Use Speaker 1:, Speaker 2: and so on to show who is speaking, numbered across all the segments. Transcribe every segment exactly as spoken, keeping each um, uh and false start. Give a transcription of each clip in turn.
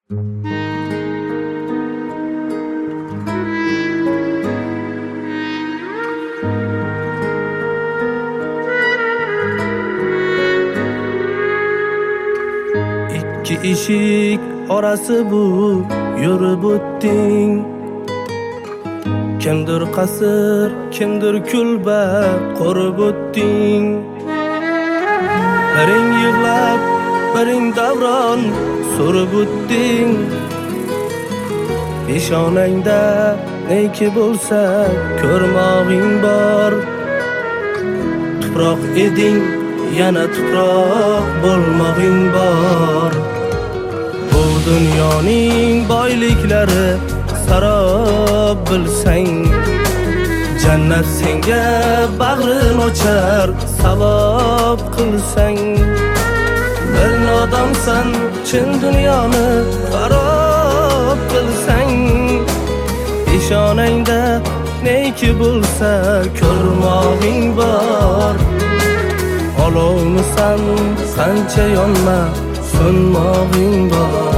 Speaker 1: İki eshik orasi bu yurib o'tding. Kimdir qasr, kimdir kulba qurib o'tding. Biring yig'lab, biring davron surib o'tding. Peshonangda neki bo'lsa ko'rmog'ing bor. Tuproq eding, yana tuproq bo'lmog'ing bor. Bu dunyoning boyliklari sarob bilsang, jannat senga bag'rin ochar savob qilsang. Bir nodonsan chin dunyoni xarob qilsang, peshonangda neki bo'lsa ko'rmog'ing bor. Olovmisan qancha yonma so'nmog'ing bor.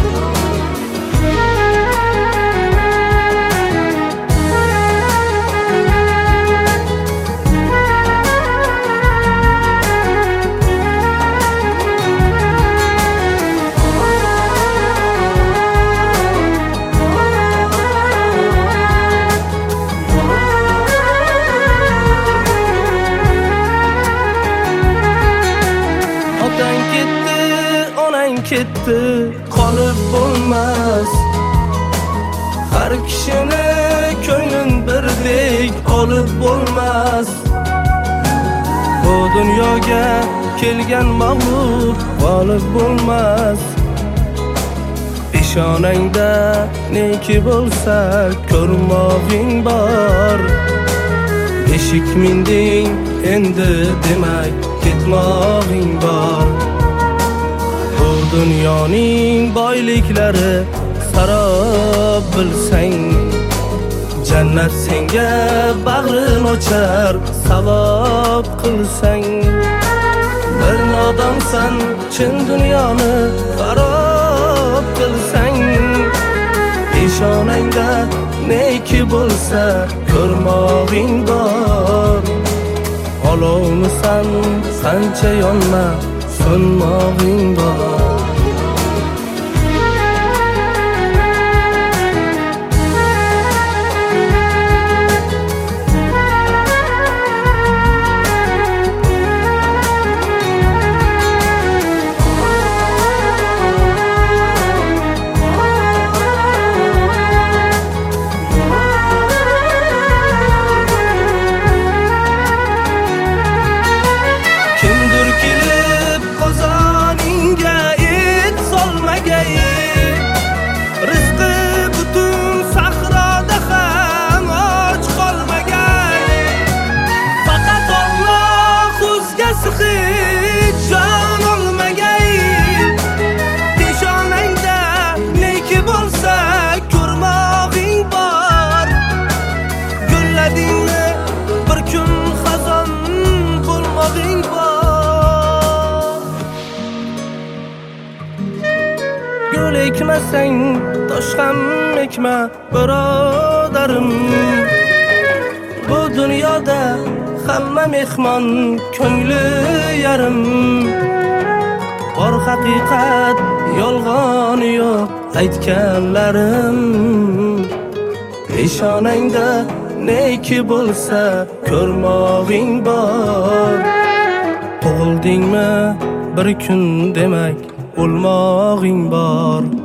Speaker 1: Ketdi, qolib bo'lmas. Har kishini ko'nglin birdek olib bo'lmas. Bu dunyoga kelgan mag'lub g'olib bo'lmas. Peshonangda neki bo'lsa ko'rmog'ing bor. Eshik minding endi demak ketmog'ing bor. Dunyoning boyliklari sarob bilsang, jannat senga bag'rin ochar savob qilsang. Bir nodonsan chin dunyoni xarob qilsang, peshonangda neki bo'lsa ko'rmog'ing bor. Olovmisan qancha yonma so'nmog'ing bor. Gül ekmesang tosh ham ekma birodarim. Bu dunyoda hamma mehmon ko'ngli yarim. Bor haqiqat yolg'on yo'q aytganlarim. Peshonangda neki bo'lsa ko'rmog'ing bor. Tug'ildingmi bir kun demak o'lmog'ing bor.